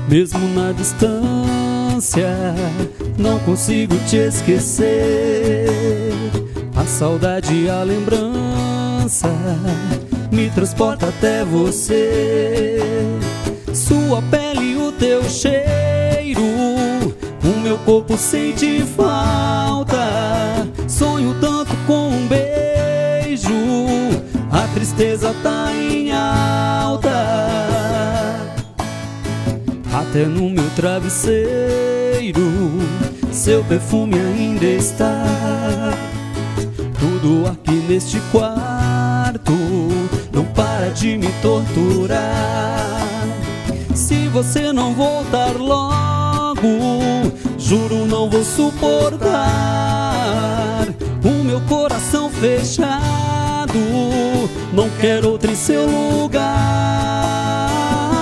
Mesmo na distância, não consigo te esquecer. A saudade e a lembrança me transporta até você. Sua pele e o teu cheiro, o meu corpo sente falta. Sonho tanto com um beijo, a tristeza tá em alta. Até no meu travesseiro, seu perfume ainda está. Tudo aqui neste quarto não para de me torturar. Se você não voltar logo, juro não vou suportar. O meu coração fechado não quer outro em seu lugar.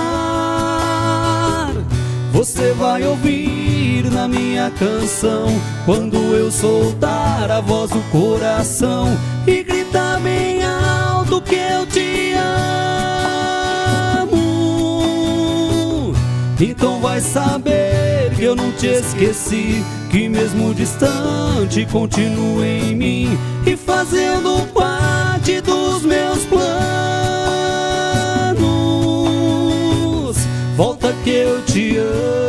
Você vai ouvir na minha canção, quando eu soltar a voz do coração e gritar bem alto que eu te amo. Então vai saber que eu não te esqueci, que mesmo distante continuo em mim e fazendo parte dos meus planos. Volta que eu te amo.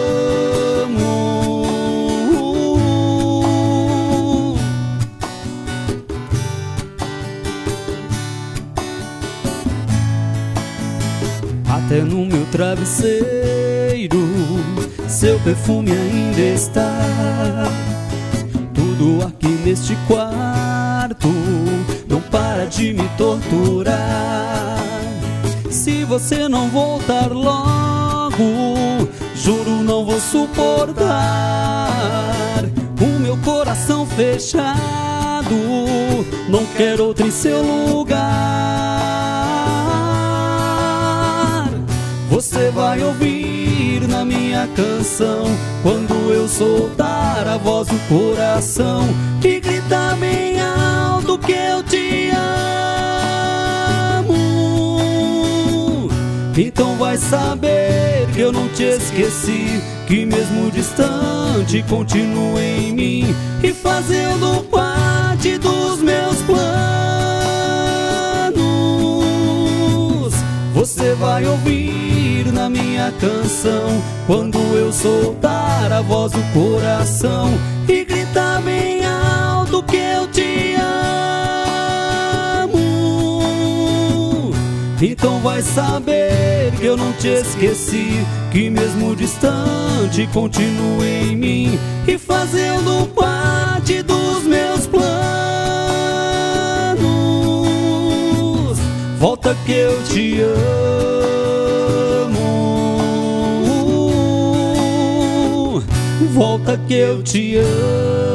Até no meu travesseiro, seu perfume ainda está. Tudo aqui neste quarto não para de me torturar. Se você não voltar logo, juro não vou suportar. O meu coração fechado não quer outro em seu lugar. Você vai ouvir na minha canção, quando eu soltar a voz do coração e gritar bem alto que eu te amo. Então vai saber que eu não te esqueci, que mesmo distante continuo em mim e fazendo parte dos meus planos. Você vai ouvir na minha canção, quando eu soltar a voz do coração e gritar bem alto que eu te amo. Então vai saber que eu não te esqueci, que mesmo distante continuo em mim e fazendo parte dos meus planos. Volta que eu te amo. Volta que eu te amo.